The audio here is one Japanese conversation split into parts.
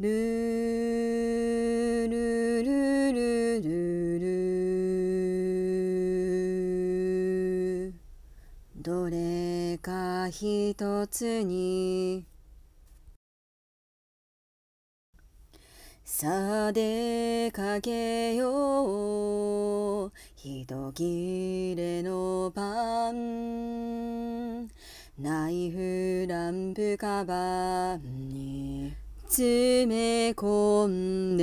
ルルルルルル、どれか一つにさあ出かけよう、一切れのパン、ナイフランプカバンに詰め込ん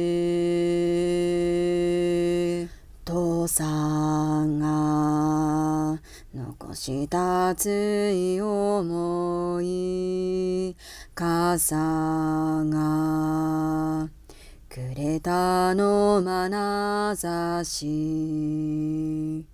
で、父さんが残した熱い思い、母さんがくれたの眼差し、